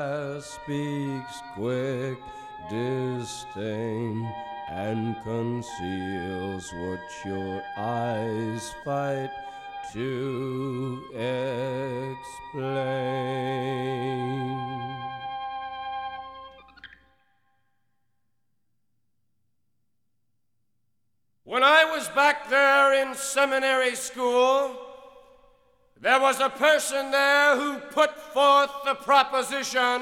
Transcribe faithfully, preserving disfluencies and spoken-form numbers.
speaks quick disdain and conceals what your eyes fight to explain. When I was back there in seminary school, there was a person there who put forth the proposition